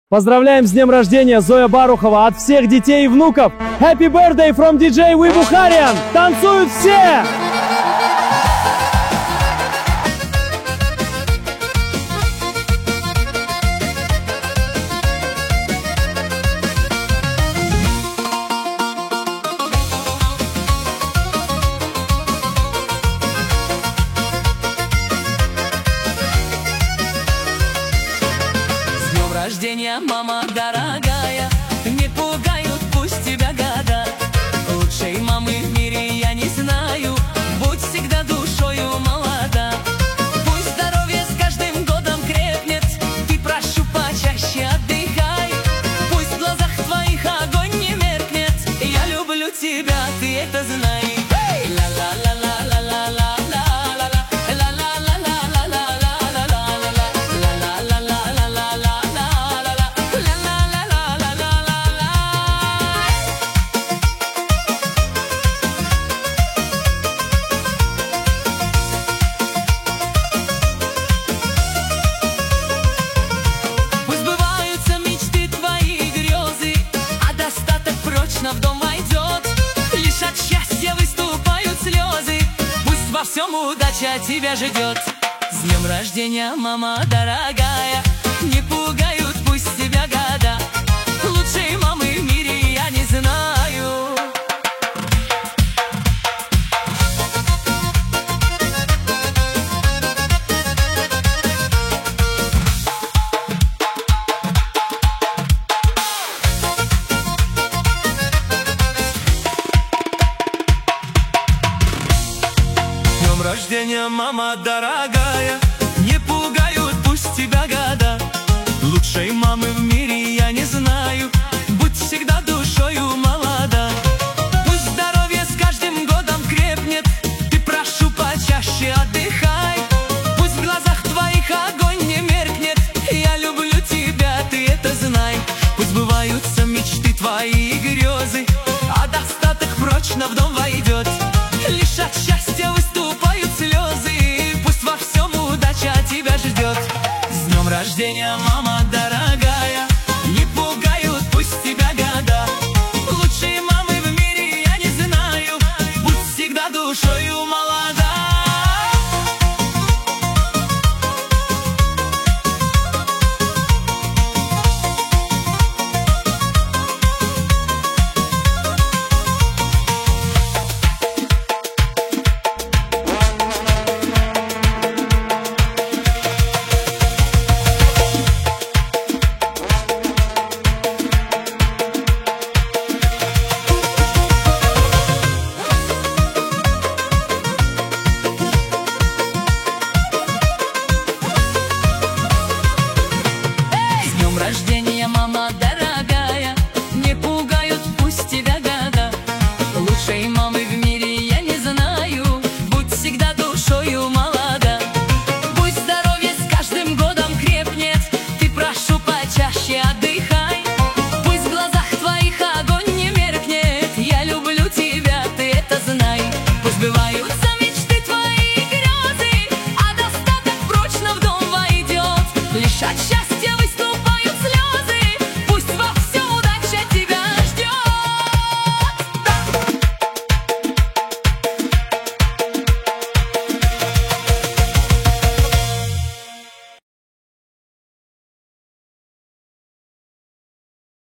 Поздравляем с днем рождения, Зоя Барухова, от всех детей и внуков. Happy birthday from DJ Вибухариан! Танцуют все! Рождения, мама дорогая, не пугают пусть тебя года. Лучшей мамы в мире я не знаю, будь всегда душою молода. Пусть здоровье с каждым годом крепнет, и прошу почаще отдыхай. Пусть в глазах твоих огонь не меркнет, я люблю тебя, ты это знай. В дом войдет, лишь от счастья выступают слезы. Пусть во всем удача тебя ждет. С днем рождения, мама дорогая, не пугают пусть тебя года. Лучшей мамы в мире я не знаю. Рождения, мама дорогая.